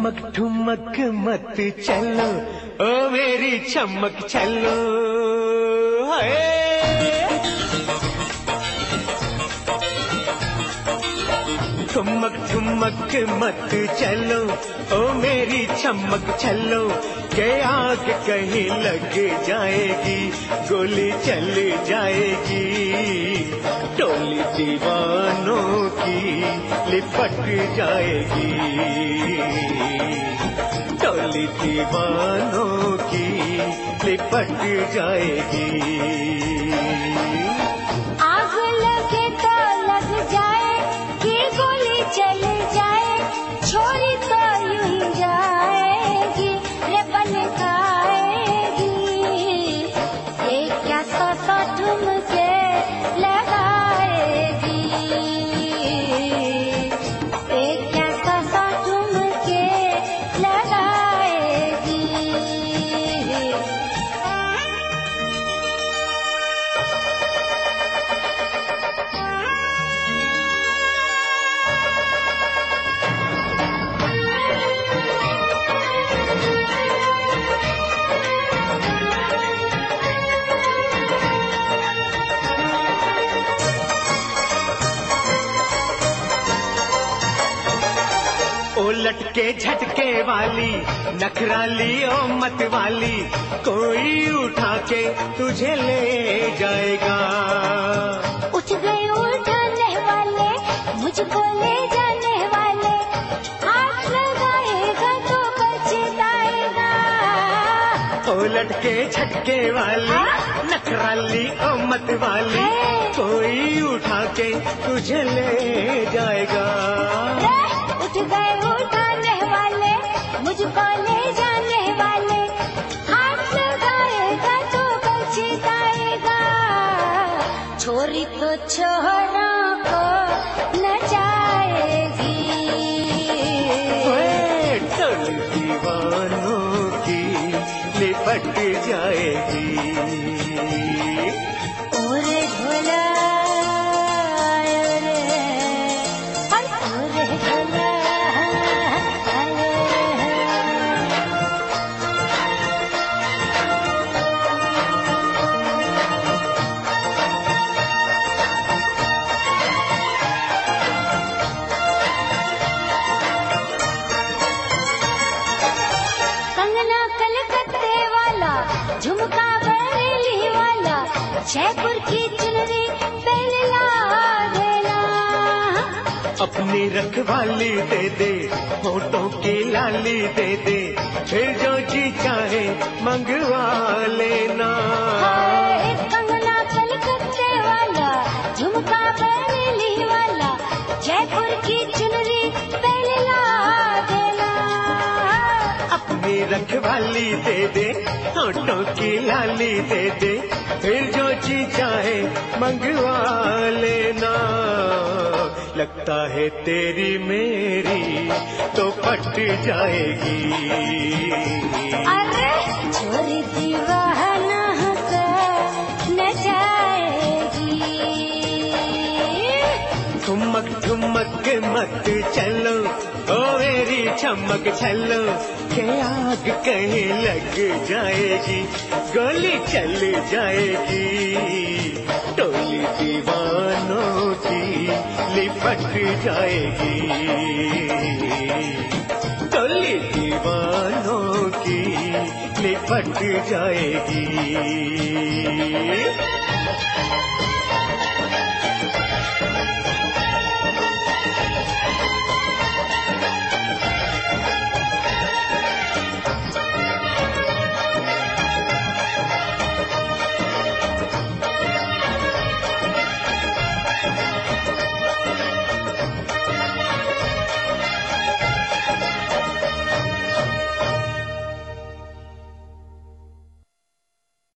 ठुमक ठुमक मत चलो ओ मेरी चमक चलो हाय। ठुमक ठुमक मत चलो ओ मेरी चमक चलो के आग कहीं लग जाएगी गोली चल जाएगी। टोली दीवानों की लिपट जाएगी टोली दीवानों की लिपट जाएगी। आग लगे तो लग जाए कि गोली चल जाए छोरी तो यूं ही जाएगी रे बन खाएगी। ये क्या सौ ठुमके लगाएगी ये क्या सौ ठुमके लगाएगी। ओ लटके झटके वाली नखराली ओ मत वाली कोई उठा के तुझे ले जाएगा। उठ गए उठाने वाले मुझको ले जाने वाले हाथ लगाएगा तो पछताएगा। ओ लटके झटके वाली नखराली ओ मत वाली कोई उठा के तुझे ले जाएगा। उठ गए उठाने वाले मुझको ले जाने वाले हाथ लगाएगा तो पछताएगा। छोरी तो छोरों को नचाएगी टोली दीवानों की लिपट जाएगी। ओरे ढोला ओरे ढोला कंगना कलकत्ते वाला झुमका बरेली वाला जयपुर की चुनरी पहले ला देना। अपनी रखवाली दे दे होठों की लाली दे दे फिर जो जी चाहे मंगवा लेना। हाय कंगना कलकत्ते वाला झुमका बरेली वाला जयपुर की चुनरी पहले ला देना। अपनी रखवाली दे दे होठों की लाली दे दे फिर जो जी चाहे मंगवा लेना। लगता है तेरी मेरी तो पट जाएगी। अरे छोरी दीवाना को नचाएगी। ठुमक ठुमक मत चलो ओ मेरी चमक चलो के आग कहीं लग जाएगी गोली चल जाएगी। टोली दीवानों की लिपट जाएगी टोली दीवानों की लिपट जाएगी।